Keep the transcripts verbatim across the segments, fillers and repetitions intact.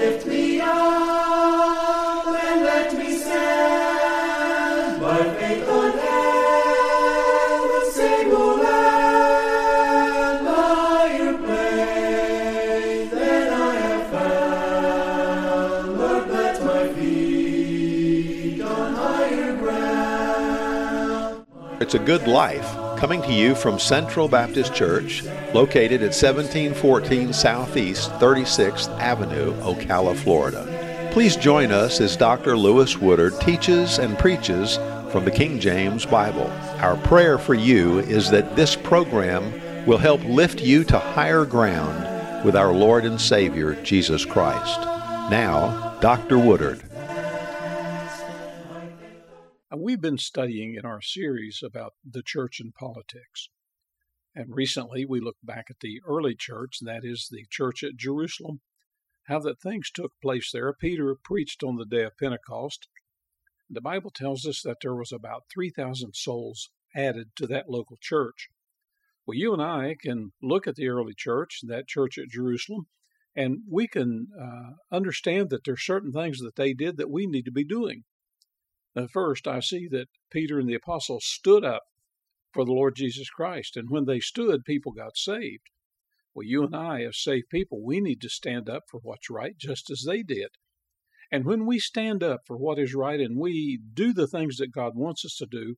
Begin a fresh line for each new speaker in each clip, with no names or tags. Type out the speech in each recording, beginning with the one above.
lift me up and let me stand by faith on heaven's stable land, higher place than I have found. Lord, plant my feet on higher ground.
It's a Good Life, coming to you from Central Baptist Church, located at seventeen fourteen Southeast thirty-sixth Avenue, Ocala, Florida. Please join us as Doctor Lewis Woodard teaches and preaches from the King James Bible. Our prayer for you is that this program will help lift you to higher ground with our Lord and Savior, Jesus Christ. Now, Doctor Woodard.
We've been studying in our series about the church and politics. And recently we looked back at the early church, that is the church at Jerusalem, how that things took place there. Peter preached on the day of Pentecost. The Bible tells us that there was about three thousand souls added to that local church. Well, you and I can look at the early church, that church at Jerusalem, and we can uh, understand that there are certain things that they did that we need to be doing. Now, first, I see that Peter and the apostles stood up for the Lord Jesus Christ, and when they stood, people got saved. Well, you and I, as saved people, we need to stand up for what's right, just as they did. And when we stand up for what is right and we do the things that God wants us to do,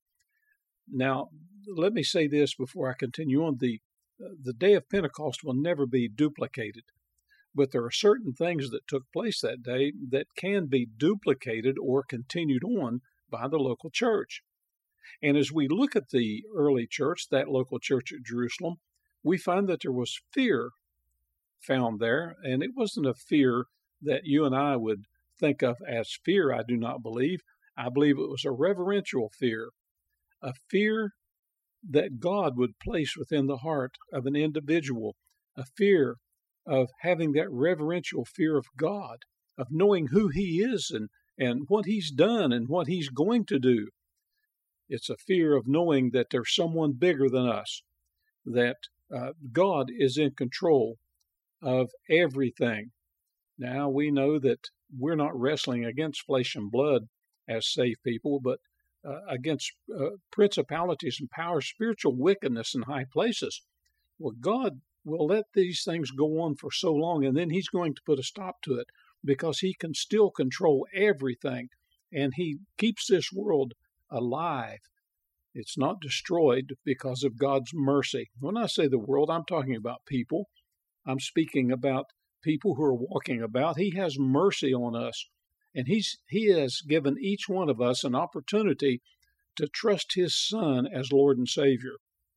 now, let me say this before I continue on. The, the day of Pentecost will never be duplicated, but there are certain things that took place that day that can be duplicated or continued on by the local church. And as we look at the early church, that local church at Jerusalem, we find that there was fear found there, and it wasn't a fear that you and I would think of as fear, I do not believe. I believe it was a reverential fear, a fear that God would place within the heart of an individual, a fear of having that reverential fear of God, of knowing who He is and, and what He's done and what He's going to do. It's a fear of knowing that there's someone bigger than us, that uh, God is in control of everything. Now, we know that we're not wrestling against flesh and blood as saved people, but uh, against uh, principalities and powers, spiritual wickedness in high places. Well, God will let these things go on for so long, and then He's going to put a stop to it because He can still control everything, and He keeps this world alive. It's not destroyed because of God's mercy. When I say the world, I'm talking about people. I'm speaking about people who are walking about. He has mercy on us, and He's He has given each one of us an opportunity to trust His Son as Lord and Savior.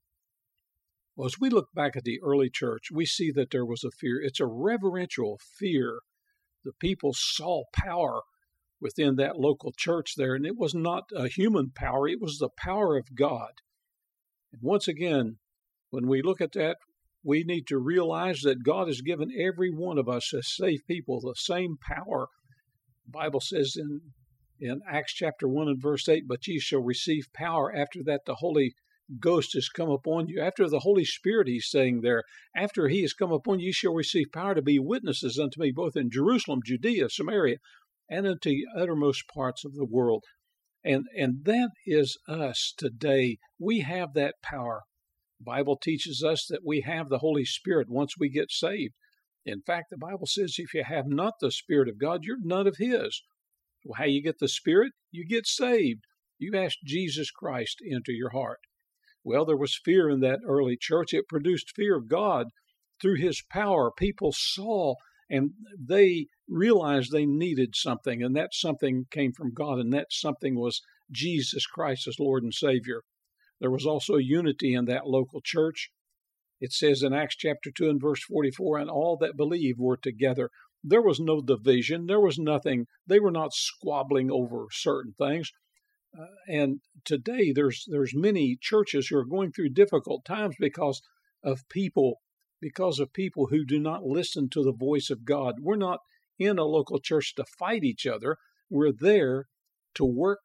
Well, as we look back at the early church, we see that there was a fear. It's a reverential fear. The people saw power within that local church there, and it was not a human power. It was the power of God. And once again, when we look at that, we need to realize that God has given every one of us as saved people the same power. The Bible says in, in Acts chapter one and verse eight, "But ye shall receive power after that the Holy Ghost has come upon you." After the Holy Spirit, He's saying there, after He has come upon you, ye shall receive power to be witnesses unto me, both in Jerusalem, Judea, Samaria, and unto the uttermost parts of the world. And, and that is us today. We have that power. The Bible teaches us that we have the Holy Spirit once we get saved. In fact, the Bible says if you have not the Spirit of God, you're none of His. Well, how you get the Spirit? You get saved. You ask Jesus Christ into your heart. Well, there was fear in that early church. It produced fear of God through His power. People saw and they realized they needed something, and that something came from God, and that something was Jesus Christ as Lord and Savior. There was also unity in that local church. It says in Acts chapter two and verse forty-four, "And all that believed were together." There was no division. There was nothing. They were not squabbling over certain things. Uh, and today there's there's many churches who are going through difficult times because of people, because of people who do not listen to the voice of God. We're not in a local church to fight each other. We're there to work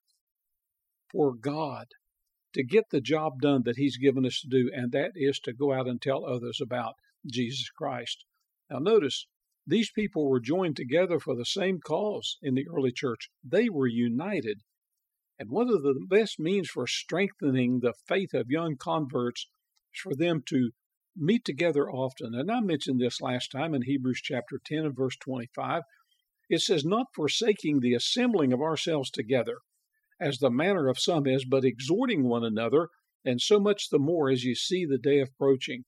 for God, to get the job done that He's given us to do, and that is to go out and tell others about Jesus Christ. Now notice, These people were joined together for the same cause in the early church. They were united. And one of the best means for strengthening the faith of young converts is for them to meet together often. And I mentioned this last time in Hebrews chapter ten and verse twenty-five. It says, not forsaking the assembling of ourselves together, as the manner of some is, but exhorting one another, and so much the more as you see the day approaching.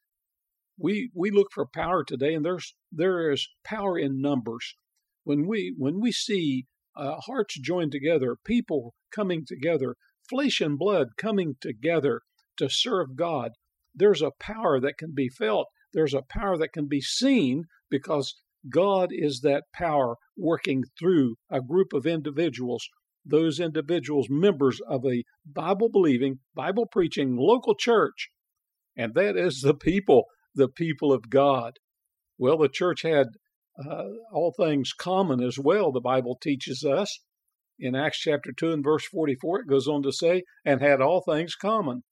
We we look for power today, and there's there is power in numbers. When we when we see uh, hearts joined together, people coming together, flesh and blood coming together to serve God, there's a power that can be felt. There's a power that can be seen because God is that power working through a group of individuals. Those individuals, members of a Bible-believing, Bible-preaching local church, and that is the people. The people of God. Well, the church had uh, all things common as well, the Bible teaches us. In Acts chapter two and verse forty-four, it goes on to say, and had all things common.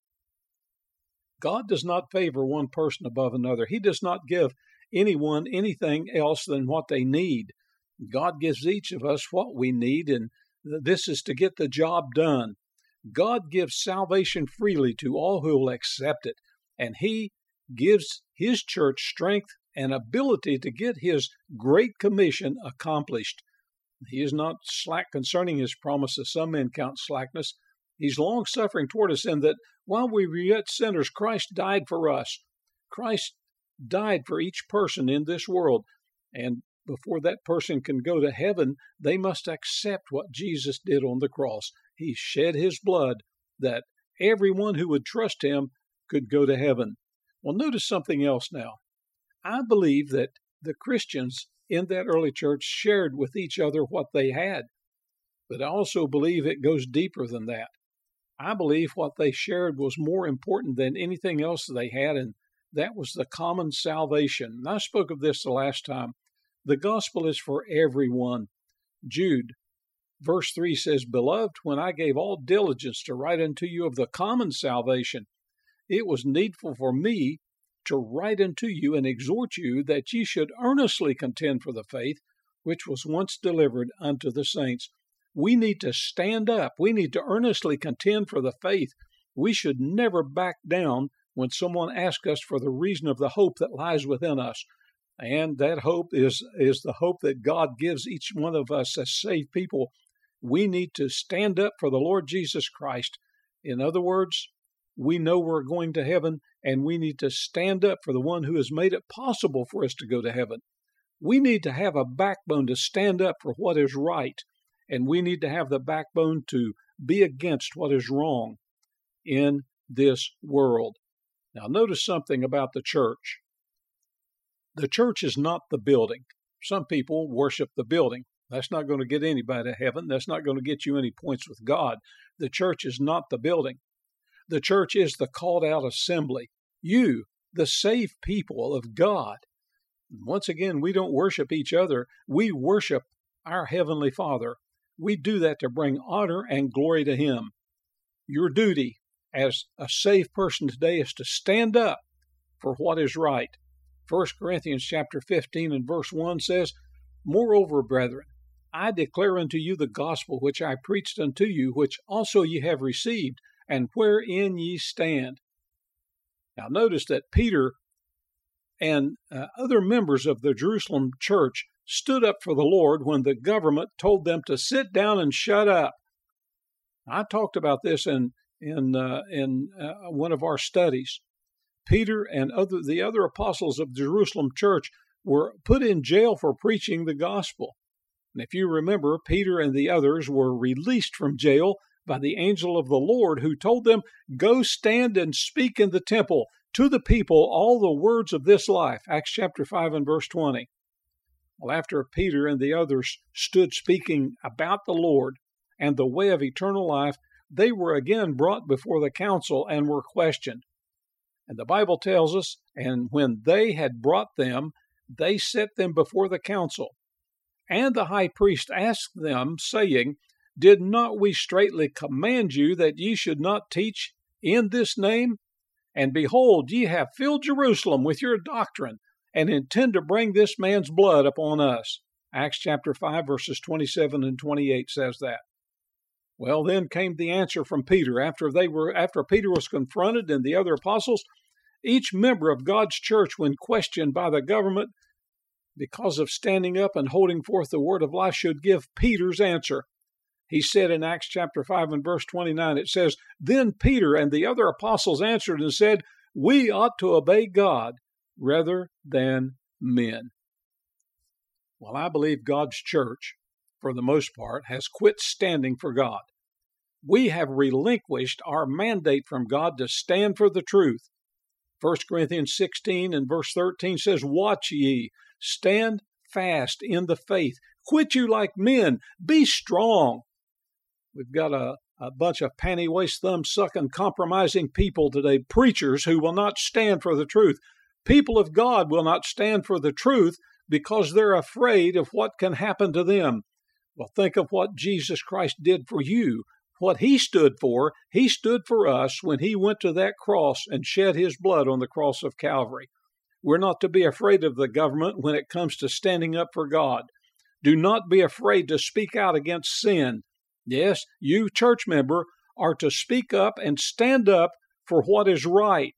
God does not favor one person above another. He does not give anyone anything else than what they need. God gives each of us what we need, and this is to get the job done. God gives salvation freely to all who will accept it, and He gives His church strength and ability to get His great commission accomplished. He is not slack concerning His promise, as some men count slackness. He's long-suffering toward us, in that while we were yet sinners, Christ died for us. Christ died for each person in this world, and before that person can go to heaven, they must accept what Jesus did on the cross. He shed His blood that everyone who would trust Him could go to heaven. Well, notice something else now. I believe that the Christians in that early church shared with each other what they had, but I also believe it goes deeper than that. I believe what they shared was more important than anything else they had, and that was the common salvation. And I spoke of this the last time. The gospel is for everyone. Jude, verse three says, Beloved, when I gave all diligence to write unto you of the common salvation, it was needful for me to write unto you and exhort you that ye should earnestly contend for the faith which was once delivered unto the saints. We need to stand up. We need to earnestly contend for the faith. We should never back down when someone asks us for the reason of the hope that lies within us. And that hope is, is the hope that God gives each one of us as saved people. We need to stand up for the Lord Jesus Christ. In other words, we know we're going to heaven, and we need to stand up for the one who has made it possible for us to go to heaven. We need to have a backbone to stand up for what is right, and we need to have the backbone to be against what is wrong in this world. Now, notice something about the church. The church is not the building. Some people worship the building. That's not going to get anybody to heaven. That's not going to get you any points with God. The church is not the building. The church is the called out assembly. You, the saved people of God. Once again, we don't worship each other. We worship our Heavenly Father. We do that to bring honor and glory to Him. Your duty as a saved person today is to stand up for what is right. First Corinthians chapter fifteen and verse one says, Moreover, brethren, I declare unto you the gospel which I preached unto you, which also ye have received, and wherein ye stand. Now notice that Peter and uh, other members of the Jerusalem church stood up for the Lord when the government told them to sit down and shut up. I talked about this in in uh, in uh, one of our studies. Peter and other the other apostles of the Jerusalem church were put in jail for preaching the gospel. And if you remember, Peter and the others were released from jail by the angel of the Lord, who told them, Go stand and speak in the temple to the people all the words of this life. Acts chapter five and verse twenty. Well, after Peter and the others stood speaking about the Lord and the way of eternal life, they were again brought before the council and were questioned. And the Bible tells us, and when they had brought them, they set them before the council. And the high priest asked them, saying, Did not we straitly command you that ye should not teach in this name? And behold, ye have filled Jerusalem with your doctrine, and intend to bring this man's blood upon us. Acts chapter five, verses twenty-seven and twenty-eight says that. Well, then came the answer from Peter. After they were, after Peter was confronted and the other apostles, each member of God's church, when questioned by the government because of standing up and holding forth the word of life, should give Peter's answer. He said in Acts chapter five and verse twenty-nine, it says, "Then Peter and the other apostles answered and said, we ought to obey God rather than men." Well, I believe God's church, for the most part, has quit standing for God. We have relinquished our mandate from God to stand for the truth. First Corinthians sixteen and verse thirteen says, "Watch ye, stand fast in the faith. Quit you like men. Be strong." We've got a, a bunch of panty-waist, thumb-sucking, compromising people today, preachers who will not stand for the truth. People of God will not stand for the truth because they're afraid of what can happen to them. Well, think of what Jesus Christ did for you. What he stood for, he stood for us when he went to that cross and shed his blood on the cross of Calvary. We're not to be afraid of the government when it comes to standing up for God. Do not be afraid to speak out against sin. Yes, you, church member, are to speak up and stand up for what is right.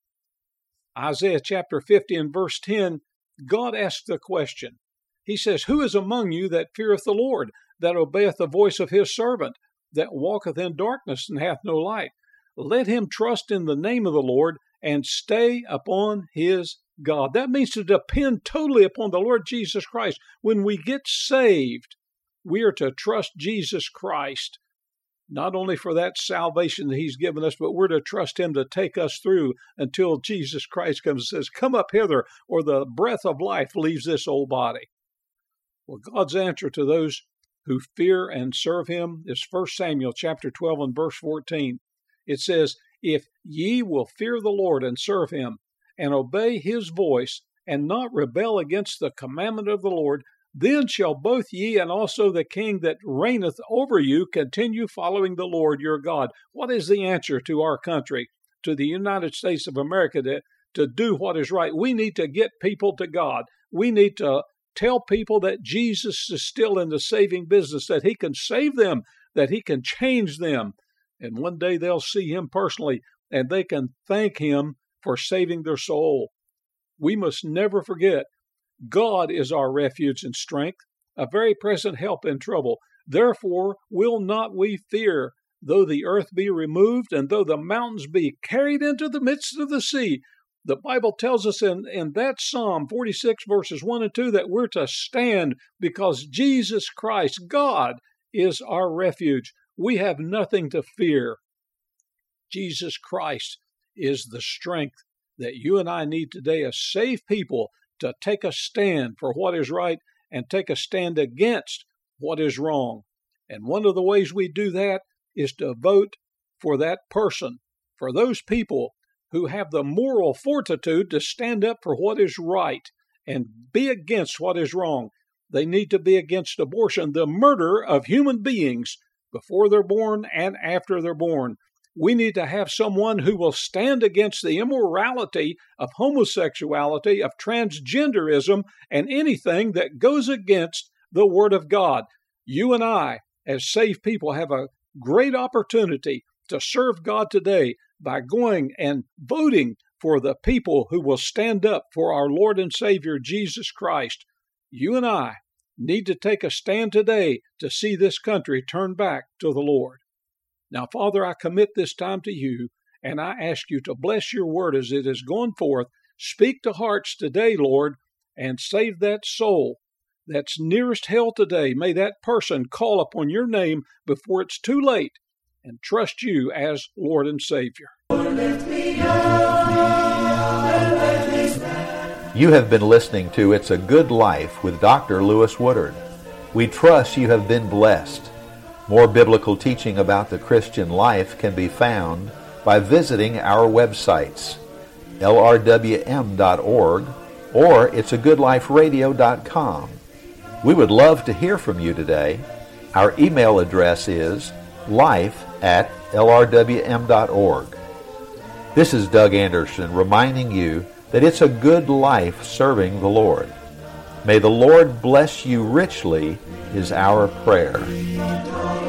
Isaiah chapter fifty and verse ten, God asked the question. He says, "Who is among you that feareth the Lord, that obeyeth the voice of his servant, that walketh in darkness and hath no light? Let him trust in the name of the Lord and stay upon his God." That means to depend totally upon the Lord Jesus Christ. When we get saved, we are to trust Jesus Christ, not only for that salvation that he's given us, but we're to trust him to take us through until Jesus Christ comes and says, "Come up hither," or the breath of life leaves this old body. Well, God's answer to those who fear and serve him is First Samuel chapter twelve and verse fourteen. It says, "If ye will fear the Lord and serve him, and obey his voice, and not rebel against the commandment of the Lord, then shall both ye and also the king that reigneth over you continue following the Lord your God." What is the answer to our country, to the United States of America, to, to do what is right? We need to get people to God. We need to tell people that Jesus is still in the saving business, that he can save them, that he can change them. And one day they'll see him personally, and they can thank him for saving their soul. We must never forget, God is our refuge and strength, a very present help in trouble. Therefore will not we fear, though the earth be removed, and though the mountains be carried into the midst of the sea. The Bible tells us in, in that Psalm forty-six, verses one and two, that we're to stand because Jesus Christ, God, is our refuge. We have nothing to fear. Jesus Christ is the strength that you and I need today as saved people to take a stand for what is right and take a stand against what is wrong. And one of the ways we do that is to vote for that person, for those people who have the moral fortitude to stand up for what is right and be against what is wrong. They need to be against abortion, the murder of human beings before they're born and after they're born. We need to have someone who will stand against the immorality of homosexuality, of transgenderism, and anything that goes against the Word of God. You and I, as saved people, have a great opportunity to serve God today by going and voting for the people who will stand up for our Lord and Savior, Jesus Christ. You and I need to take a stand today to see this country turn back to the Lord. Now, Father, I commit this time to you, and I ask you to bless your word as it is going forth. Speak to hearts today, Lord, and save that soul that's nearest hell today. May that person call upon your name before it's too late and trust you as Lord and Savior.
You have been listening to It's a Good Life with Doctor Lewis Woodard. We trust you have been blessed. More biblical teaching about the Christian life can be found by visiting our websites, L R W M dot org or it's a good life radio dot com. We would love to hear from you today. Our email address is life at L R W M dot org. This is Doug Anderson reminding you that it's a good life serving the Lord. May the Lord bless you richly is our prayer.